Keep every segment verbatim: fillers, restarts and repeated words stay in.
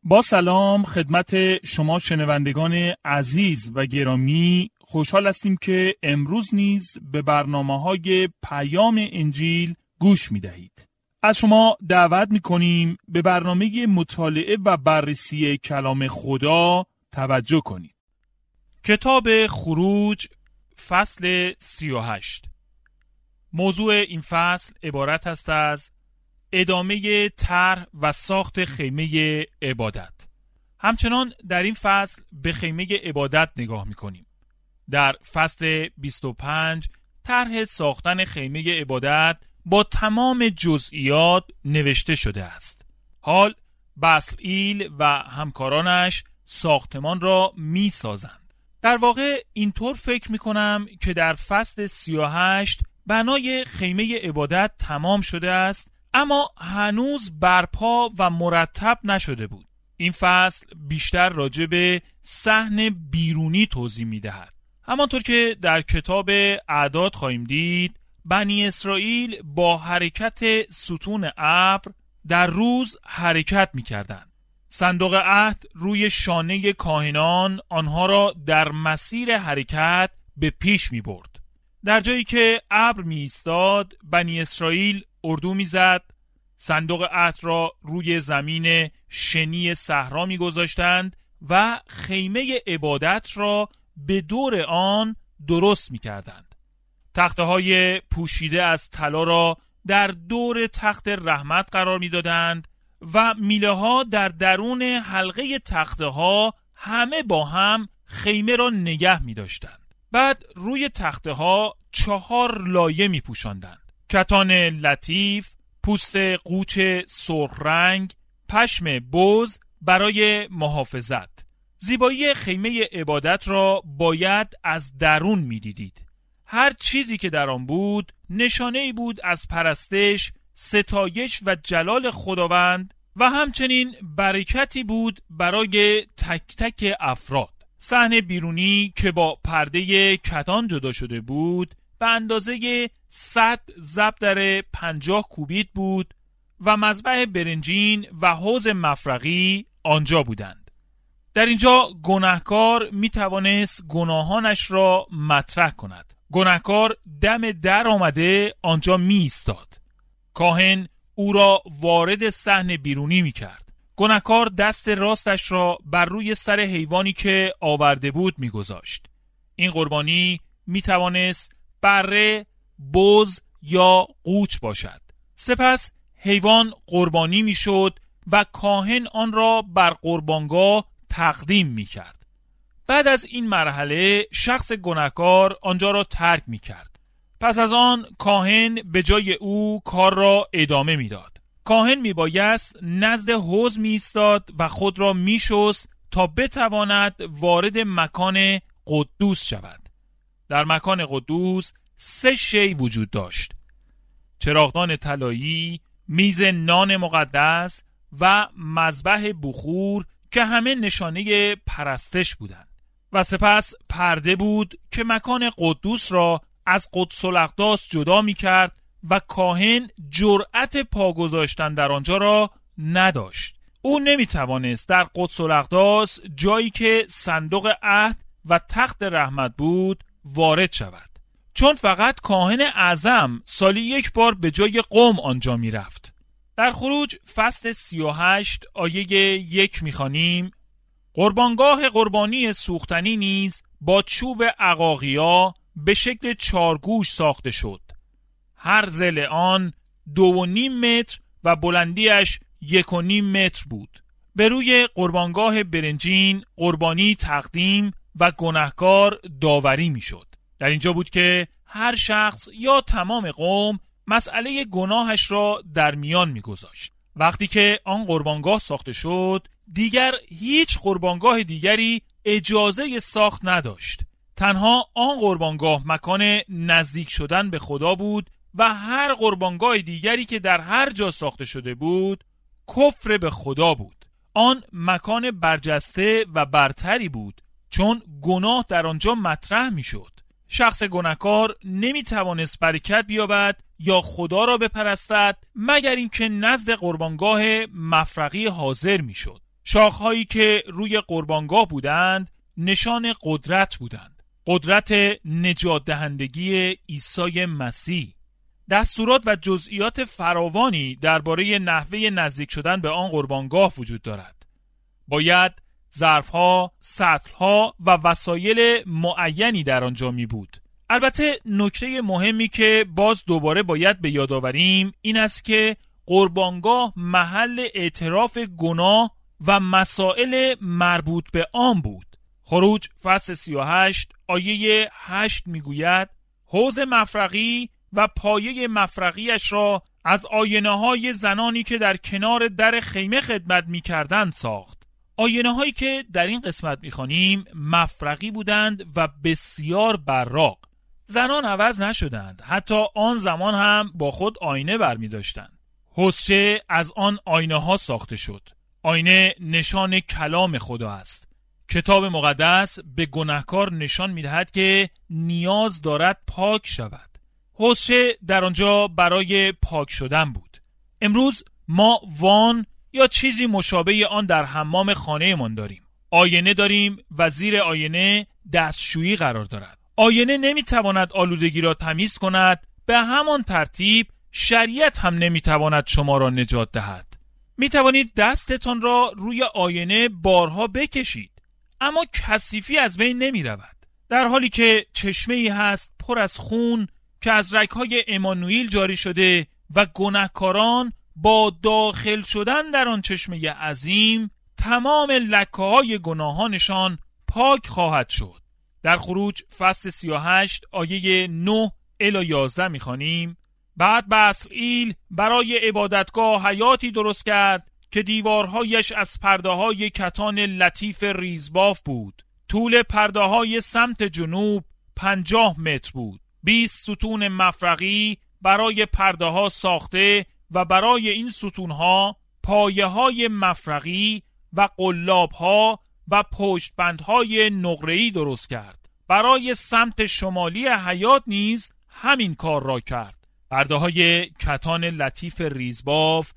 با سلام خدمت شما شنوندگان عزیز و گرامی، خوشحال هستیم که امروز نیز به برنامه‌های پیام انجیل گوش می‌دهید. از شما دعوت می‌کنیم به برنامه مطالعه و بررسی کلام خدا توجه کنید. کتاب خروج فصل سی و هشت. موضوع این فصل عبارت است از ادامه طرح و ساخت خیمه عبادت. همچنان در این فصل به خیمه عبادت نگاه می‌کنیم. در فصل بیست و پنج طرح ساختن خیمه عبادت با تمام جزئیات نوشته شده است. حال بصلئیل و همکارانش ساختمان را می‌سازند. در واقع اینطور فکر می‌کنم که در فصل سی و هشت بنای خیمه عبادت تمام شده است، اما هنوز برپا و مرتب نشده بود. این فصل بیشتر راجع به صحن بیرونی توضیح می‌دهد. همانطور که در کتاب اعداد خواهیم دید، بنی اسرائیل با حرکت ستون ابر در روز حرکت می‌کردند. صندوق عهد روی شانه کاهنان آنها را در مسیر حرکت به پیش می‌برد. در جایی که ابر می‌ایستاد، بنی اسرائیل اردو می‌زد، صندوق عهد را روی زمین شنی صحرا می‌گذاشتند و خیمه عبادت را به دور آن درست می‌کردند. تخته‌های پوشیده از طلا را در دور تخت رحمت قرار می‌دادند و میله‌ها در درون حلقه تخته‌ها همه با هم خیمه را نگه می‌داشتند. بعد روی تخته‌ها چهار لایه می‌پوشاندند: کتان لطیف، پوست قوچ سرخ رنگ، پشم بز برای محافظت. زیبایی خیمه عبادت را باید از درون می‌دیدید. هر چیزی که در آن بود نشانه‌ای بود از پرستش، ستایش و جلال خداوند و همچنین برکتی بود برای تک تک افراد. صحن بیرونی که با پرده کتان جدا شده بود به اندازه صد ضرب پنجاه کوبیت بود و مذبح برنجین و حوض مفرغی آنجا بودند. در اینجا گناهکار می توانست گناهانش را مطرح کند. گناهکار دم در آمده آنجا می ایستاد. کاهن او را وارد صحن بیرونی می کرد. گناهکار دست راستش را بر روی سر حیوانی که آورده بود می گذاشت. این قربانی می توانست بره، بز یا قوچ باشد. سپس حیوان قربانی می شد و کاهن آن را بر قربانگاه تقدیم می کرد. بعد از این مرحله شخص گناهکار آنجا را ترک می کرد. پس از آن کاهن به جای او کار را ادامه می داد. کاهن می بایست نزد حوض می ایستاد و خود را می شست تا بتواند وارد مکان قدوس شود. در مکان قدوس سه شی وجود داشت: چراغدان طلایی، میز نان مقدس و مذبح بخور که همه نشانه پرستش بودند. و سپس پرده بود که مکان قدوس را از قدس الاقداس جدا می کرد و کاهن جرأت پا گذاشتن در آنجا را نداشت. او نمی توانست در قدس الاقداس، جایی که صندوق عهد و تخت رحمت بود، وارد شود، چون فقط کاهن اعظم سالی یک بار به جای قوم آنجا می رفت. در خروج فصل سی و هشت آیه یک می خوانیم: قربانگاه قربانی سوختنی نیز با چوب عقاقیا به شکل چارگوش ساخته شد. هر ضلع آن دو و نیم متر و بلندیش یک و نیم متر بود. به روی قربانگاه برنجین قربانی تقدیم و گناهکار داوری می شد. در اینجا بود که هر شخص یا تمام قوم مسئله گناهش را در میان می گذاشت. وقتی که آن قربانگاه ساخته شد، دیگر هیچ قربانگاه دیگری اجازه ساخت نداشت. تنها آن قربانگاه مکان نزدیک شدن به خدا بود و هر قربانگاه دیگری که در هر جا ساخته شده بود کفر به خدا بود. آن مکان برجسته و برتری بود، چون گناه در آنجا مطرح می شد. شخص گناهکار نمی توانست برکت بیابد یا خدا را بپرستد مگر اینکه نزد قربانگاه مفرغی حاضر می شد. شاخهایی که روی قربانگاه بودند نشان قدرت بودند. قدرت نجات دهندگی عیسی مسیح. دستورات و جزئیات فراوانی درباره نحوه نزدیک شدن به آن قربانگاه وجود دارد. باید ظرفها، سطلها و وسایل معینی در آنجا می بود. البته نکته مهمی که باز دوباره باید به یاد آوریم این است که قربانگاه محل اعتراف گناه و مسائل مربوط به آن بود. خروج فصل سی و هشت آیه هشت میگوید حوض مفرغی و پایه مفرغیش را از آینه های زنانی که در کنار در خیمه خدمت میکردند ساخت. آینه هایی که در این قسمت میخوانیم مفرغی بودند و بسیار براق. زنان عوض نشدند، حتی آن زمان هم با خود آینه برمی داشتند. حوضچه از آن آینه ها ساخته شد. آینه نشان کلام خدا است. کتاب مقدس به گناهکار نشان می‌دهد که نیاز دارد پاک شود. حوضچه در آنجا برای پاک شدن بود. امروز ما وان یا چیزی مشابه آن در حمام خانه‌مان داریم. آینه داریم و زیر آینه دستشویی قرار دارد. آینه نمی‌تواند آلودگی را تمیز کند، به همان ترتیب شریعت هم نمی‌تواند شما را نجات دهد. می‌توانید دستتان را روی آینه بارها بکشید، اما کثیفی از بین نمی رود. در حالی که چشمه‌ای هست پر از خون که از رگ‌های امانوئیل جاری شده و گناهکاران با داخل شدن در آن چشمه عظیم تمام لکه‌های گناهانشان پاک خواهد شد. در خروج فصل سی و هشت آیه نه الی یازده می‌خوانیم بعد بسلئیل برای عبادتگاه حیاتی درست کرد که دیوارهایش از پرده‌های کتان لطیف ریزباف بود. طول پرده‌های سمت جنوب پنجاه متر بود. بیست ستون مفرغی برای پرده‌ها ساخته و برای این ستون‌ها پایه‌های مفرغی و قلاب‌ها و پشتبندهای نقره‌ای درست کرد. برای سمت شمالی حیاط نیز همین کار را کرد. پرده‌های کتان لطیف ریزباف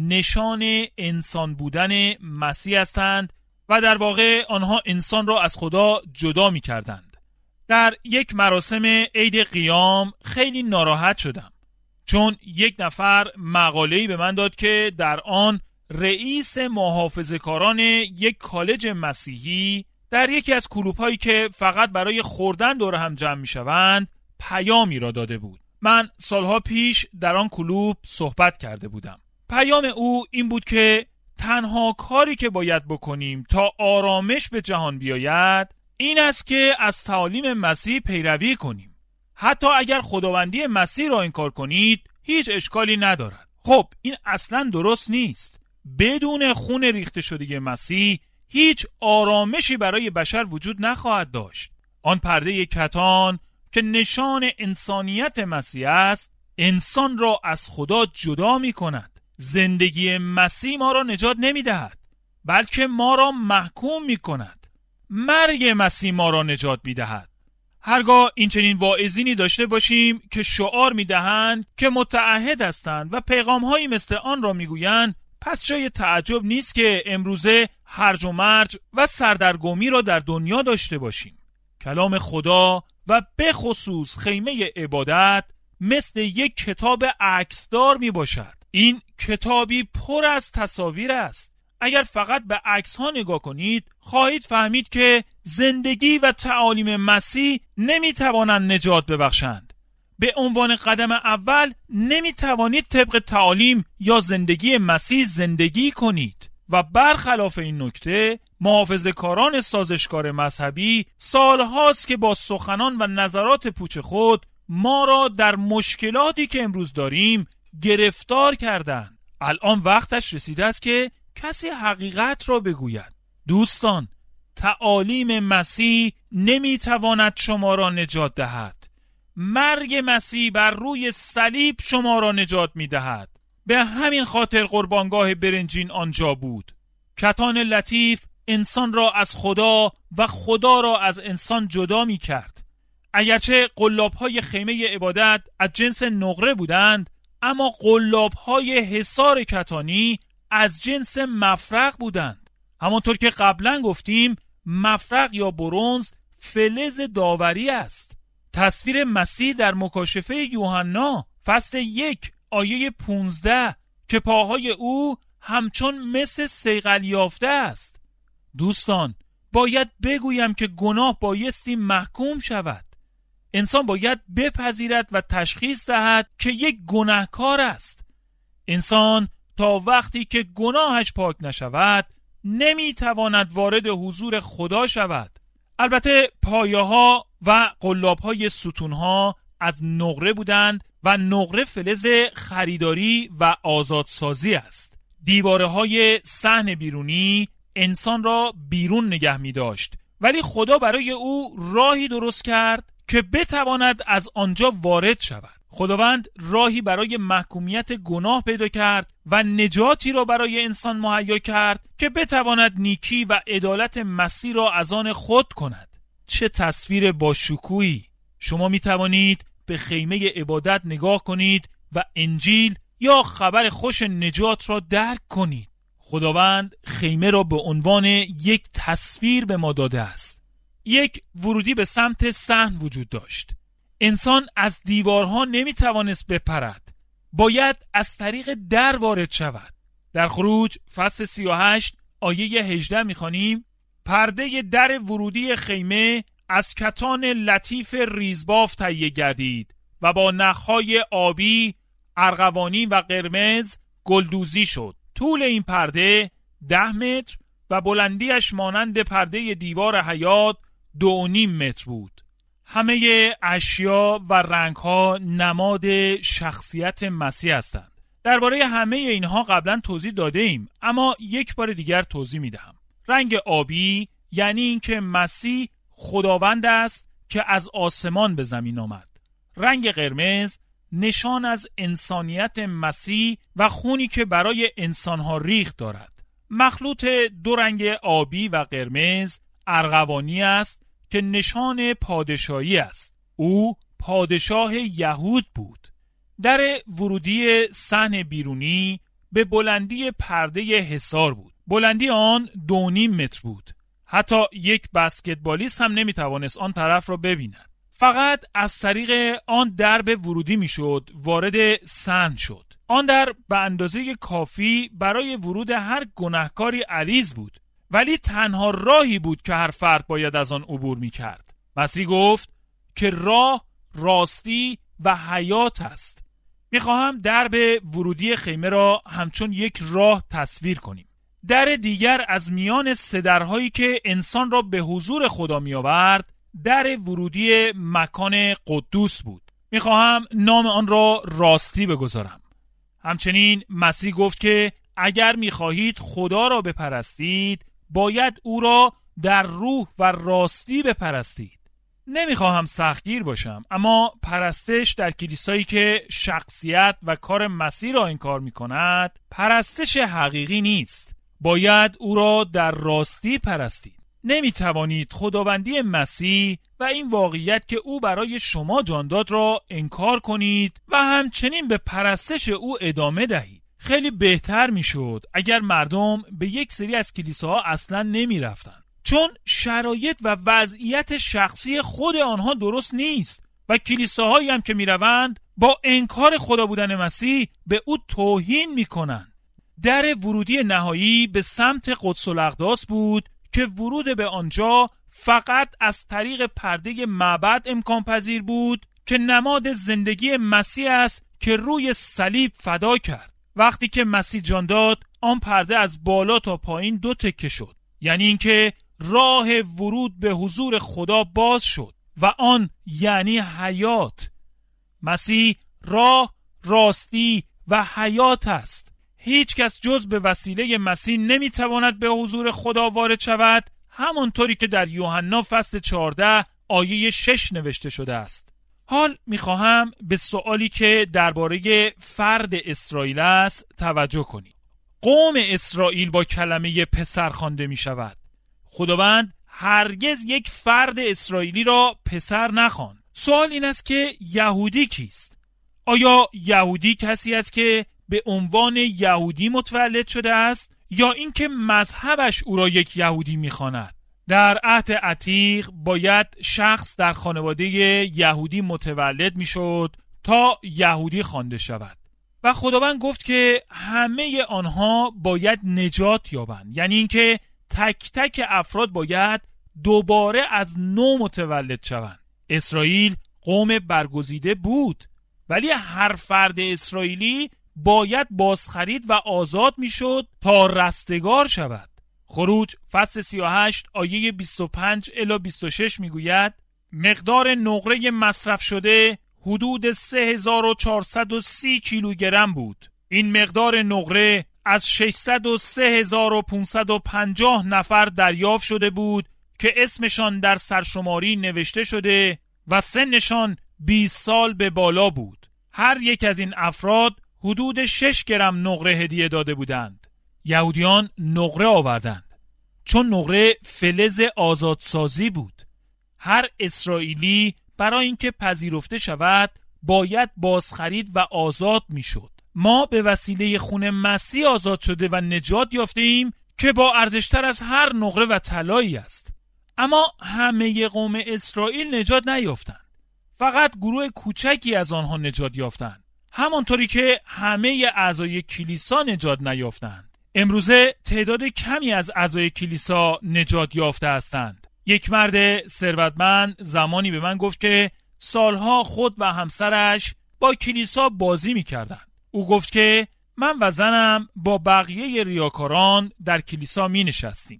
نشان انسان بودن مسیح هستند و در واقع آنها انسان را از خدا جدا می کردند. در یک مراسم عید قیام خیلی ناراحت شدم، چون یک نفر مقاله‌ای به من داد که در آن رئیس محافظه‌کاران یک کالج مسیحی در یکی از کلوب‌هایی که فقط برای خوردن دور هم جمع می شوند پیامی را داده بود. من سالها پیش در آن کلوب صحبت کرده بودم. پیام او این بود که تنها کاری که باید بکنیم تا آرامش به جهان بیاید این است که از تعالیم مسیح پیروی کنیم. حتی اگر خداوندی مسیح را انکار کنید هیچ اشکالی ندارد. خب این اصلا درست نیست. بدون خون ریخته شده مسیح هیچ آرامشی برای بشر وجود نخواهد داشت. آن پرده کتان که نشان انسانیت مسیح است انسان را از خدا جدا می کند. زندگی مسیح ما را نجات نمی دهد، بلکه ما را محکوم می کند. مرگ مسیح ما را نجات می دهد. هرگاه این چنین واعظینی داشته باشیم که شعار می دهند که متعهد هستند و پیغام‌هایی مثل آن را می گویند، پس جای تعجب نیست که امروزه هرج و مرج و سردرگمی را در دنیا داشته باشیم. کلام خدا و به خصوص خیمه عبادت مثل یک کتاب عکسدار می باشد. این کتابی پر از تصاویر است. اگر فقط به عکس ها نگاه کنید خواهید فهمید که زندگی و تعالیم مسیح نمی توانند نجات ببخشند. به عنوان قدم اول نمی توانید طبق تعالیم یا زندگی مسیح زندگی کنید. و برخلاف این نکته محافظه‌کاران سازشکار مذهبی سالهاست که با سخنان و نظرات پوچ خود ما را در مشکلاتی که امروز داریم گرفتار کردند. الان وقتش رسیده است که کسی حقیقت را بگوید. دوستان، تعالیم مسیح نمیتواند شما را نجات دهد. مرگ مسیح بر روی صلیب شما را نجات میدهد. به همین خاطر قربانگاه برنجین آنجا بود. کتان لطیف انسان را از خدا و خدا را از انسان جدا می کرد. اگرچه قلاب‌های خیمه عبادت از جنس نقره بودند، اما قلاب‌های حصار کتانی از جنس مفرق بودند. همانطور که قبلا گفتیم مفرق یا برنز فلز داوری است. تصویر مسیح در مکاشفه یوحنا فصل یک آیه پونزده که پاهای او همچون مس صیقل یافته است. دوستان، باید بگویم که گناه بایستی محکوم شود. انسان باید بپذیرد و تشخیص دهد که یک گناهکار است. انسان تا وقتی که گناهش پاک نشود نمیتواند وارد حضور خدا شود. البته پایه‌ها و قلاب‌های ستون‌ها از نقره بودند و نقره فلز خریداری و آزادسازی است. دیواره‌های صحن بیرونی انسان را بیرون نگه می داشت، ولی خدا برای او راهی درست کرد که بتواند از آنجا وارد شود. خداوند راهی برای محکومیت گناه پیدا کرد و نجاتی را برای انسان مهیا کرد که بتواند نیکی و عدالت مسیح را از آن خود کند. چه تصویر با شکوهی! شما می توانید به خیمه عبادت نگاه کنید و انجیل یا خبر خوش نجات را درک کنید. خداوند خیمه را به عنوان یک تصویر به ما داده است. یک ورودی به سمت صحن وجود داشت. انسان از دیوارها نمی توانست بپرد. باید از طریق در وارد شود. در خروج فصل سی و هشت آیه هجده می خوانیم: پرده در ورودی خیمه از کتان لطیف ریزباف تهیه گردید و با نخهای آبی، ارغوانی و قرمز گلدوزی شد. طول این پرده ده متر و بلندیش مانند پرده دیوار حیاط دو و نیم متر بود. همه اشیا و رنگها نماد شخصیت مسیح هستند. درباره همه اینها قبلا توضیح داده ایم، اما یک بار دیگر توضیح می دهم. رنگ آبی یعنی اینکه مسیح خداوند است که از آسمان به زمین آمد. رنگ قرمز نشان از انسانیت مسیح و خونی که برای انسانها ریخت دارد. مخلوط دو رنگ آبی و قرمز ارغوانی است که نشان پادشاهی است. او پادشاه یهود بود. در ورودی صحن بیرونی به بلندی پرده حصار بود. بلندی آن دو و نیم متر بود. حتی یک بسکتبالیست هم نمیتوانست آن طرف را ببیند. فقط از طریق آن درب ورودی میشد وارد صحن شد. آن در به اندازه کافی برای ورود هر گناهکاری عریض بود، ولی تنها راهی بود که هر فرد باید از آن عبور میکرد. مسیح گفت که راه، راستی و حیات است. میخواهم درب ورودی خیمه را همچون یک راه تصویر کنیم. در دیگر از میان سه درهایی که انسان را به حضور خدا میآورد، در ورودی مکان قدوس بود. میخواهم نام آن را راستی بگذارم. همچنین مسیح گفت که اگر میخواهید خدا را بپرستید باید او را در روح و راستی بپرستید. نمیخواهم سختگیر باشم، اما پرستش در کلیسایی که شخصیت و کار مسیح را انکار میکند پرستش حقیقی نیست. باید او را در راستی پرستید. نمیتوانید خداوندی مسیح و این واقعیت که او برای شما جان داد را انکار کنید و همچنین به پرستش او ادامه دهید. خیلی بهتر میشد اگر مردم به یک سری از کلیساها اصلا نمی رفتن، چون شرایط و وضعیت شخصی خود آنها درست نیست و کلیساهایی هم که می روند با انکار خدا بودن مسیح به او توهین می کنند. در ورودی نهایی به سمت قدس الاقداس بود که ورود به آنجا فقط از طریق پرده معبد امکان پذیر بود که نماد زندگی مسیح است که روی صلیب فدا کرد. وقتی که مسیح جان داد، آن پرده از بالا تا پایین دو تکه شد، یعنی اینکه راه ورود به حضور خدا باز شد و آن یعنی حیات. مسیح راه، راستی و حیات است. هیچ کس جز به وسیله مسیح نمیتواند به حضور خدا وارد شود، همانطوری که در یوحنا فصل چهارده آیه شش نوشته شده است. حال میخواهم به سوالی که درباره فرد اسرائیل است توجه کنید. قوم اسرائیل با کلمه پسر خوانده می شود. خداوند هرگز یک فرد اسرائیلی را پسر نخواند. سوال این است که یهودی کیست؟ آیا یهودی کسی است که به عنوان یهودی متولد شده است یا اینکه مذهبش او را یک یهودی می‌خواند. در عهد عتیق باید شخص در خانواده یهودی متولد میشد تا یهودی خوانده شود و خداوند گفت که همه آنها باید نجات یابند، یعنی اینکه تک تک افراد باید دوباره از نو متولد شوند. اسرائیل قوم برگزیده بود، ولی هر فرد اسرائیلی باید بازخرید و آزاد میشد تا رستگار شود. خروج فصل سی و هشت آیه بیست و پنج الی بیست و شش میگوید مقدار نقره مصرف شده حدود سه هزار و چهارصد و سی کیلوگرم بود. این مقدار نقره از ششصد و سه هزار و پانصد و پنجاه نفر دریافت شده بود که اسمشان در سرشماری نوشته شده و سنشان بیست سال به بالا بود. هر یک از این افراد حدود شش گرم نقره هدیه داده بودند. یهودیان نقره آوردند چون نقره فلز آزادسازی بود. هر اسرائیلی برای اینکه پذیرفته شود باید بازخرید و آزاد میشد. ما به وسیله خون مسیح آزاد شده و نجات یافتیم که با ارزشتر از هر نقره و طلایی است. اما همه قوم اسرائیل نجات نیافتند. فقط گروه کوچکی از آنها نجات یافتند، همانطوری که همه اعضای کلیسا نجات نیافتند. امروزه تعداد کمی از اعضای کلیسا نجات یافته هستند. یک مرد ثروتمند زمانی به من گفت که سالها خود و همسرش با کلیسا بازی می‌کردند. او گفت که من و زنم با بقیه ریاکاران در کلیسا می‌نشستیم.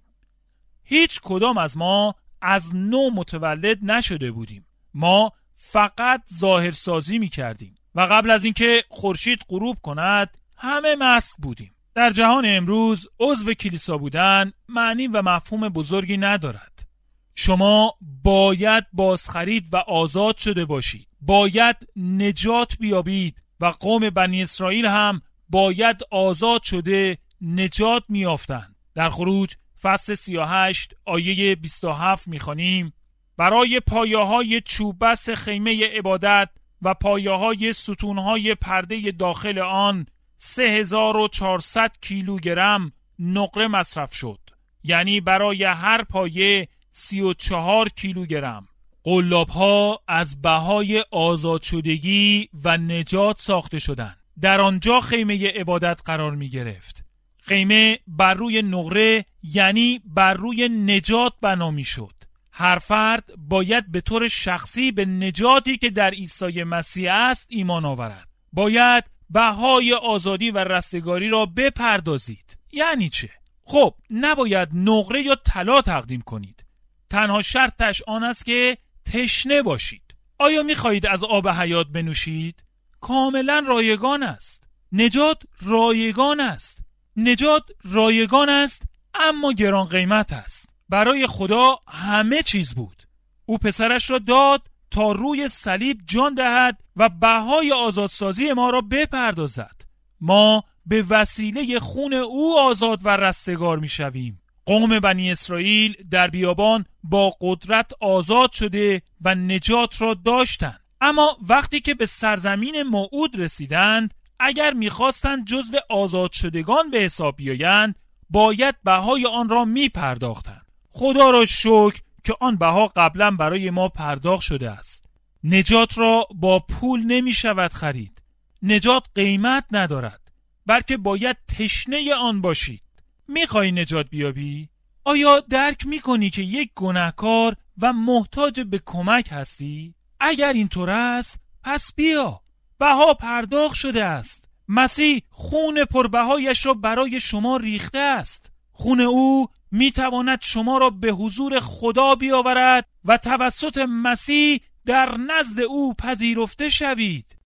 هیچ کدام از ما از نو متولد نشده بودیم. ما فقط ظاهرسازی می‌کردیم و قبل از اینکه خورشید غروب کند همه مست بودیم. در جهان امروز عضو کلیسا بودن معنی و مفهوم بزرگی ندارد. شما باید بازخرید و آزاد شده باشید. باید نجات بیابید و قوم بنی اسرائیل هم باید آزاد شده نجات میافتند. در خروج فصل سی و هشت آیه بیست و هفت میخوانیم برای پایه‌های چوبس خیمه عبادت و پایه‌های ستون‌های پرده داخل آن سه هزار و چهارصد کیلوگرم نقره مصرف شد، یعنی برای هر پایه سی و چهار کیلوگرم. قلاب‌ها از بهای آزاد شدگی و نجات ساخته شدند. در آنجا خیمه عبادت قرار می گرفت. خیمه بر روی نقره یعنی بر روی نجات بنا می شد. هر فرد باید به طور شخصی به نجاتی که در عیسی مسیح است ایمان آورد. باید بهای آزادی و رستگاری را بپردازید. یعنی چه؟ خب نباید نقره یا طلا تقدیم کنید. تنها شرطش آن است که تشنه باشید. آیا می‌خواهید از آب حیات بنوشید؟ کاملا رایگان است. نجات رایگان است. نجات رایگان است اما گران قیمت است. برای خدا همه چیز بود. او پسرش را داد تا روی صلیب جان دهد و بهای آزادسازی ما را بپردازد. ما به وسیله خون او آزاد و رستگار می شویم. قوم بنی اسرائیل در بیابان با قدرت آزاد شده و نجات را داشتند. اما وقتی که به سرزمین موعود رسیدند، اگر می‌خواستند جزو آزاد شدگان به حساب بیایند، باید بهای آن را می پرداختند. خدا را شکر که آن بها قبلا برای ما پرداخت شده است. نجات را با پول نمی شود خرید. نجات قیمت ندارد، بلکه باید تشنه آن باشید. میخوای نجات بیابی؟ آیا درک میکنی که یک گناهکار و محتاج به کمک هستی؟ اگر اینطور است پس بیا. بها پرداخت شده است. مسیح خون پربهایش را برای شما ریخته است. خون او میتواند شما را به حضور خدا بیاورد و توسط مسیح در نزد او پذیرفته شوید.